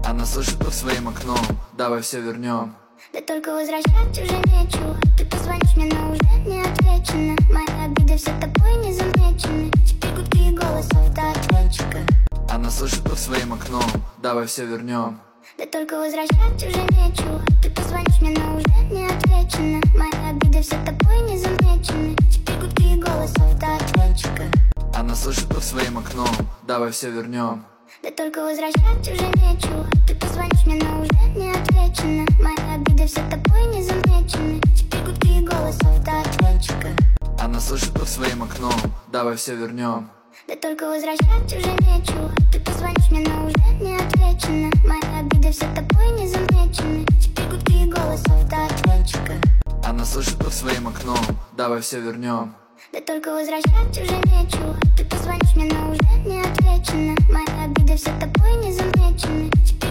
Она слышит под своим окном, давай все вернем. Да только возвращать уже нечего. Ты позвонишь мне, но уже не отвечено. Мои обиды все тобой не замечены. Теперь гудки и голосов до ответчика. Она слышит под своим окном, давай все вернем. Да только возвращать уже нечего. Ты позвонишь мне, но уже не отвечено. Мои обиды все тобой не замечены. Теперь гудки и голосов до ответчика. Она слышит под своим окном, давай все вернем. Да только возвращать уже нечего. Ты позвонишь мне, но уже не отвечено. Мои обиды все тобой не замечены. Теперь гудки и голосов до ответчика. Она слышит под своим окном, давай все вернем. Да только возвращать уже нечего. Ты позвонишь мне, но уже не отвечено. Мои обиды все тобой не замечены. Теперь гудки и голосов до ответчика. Она слышит под своим окном, давай все вернем. Да только возвращать уже нечего. Ты позвонишь мне, но уже не отвечено. Мои обиды все тобой не замечены. Теперь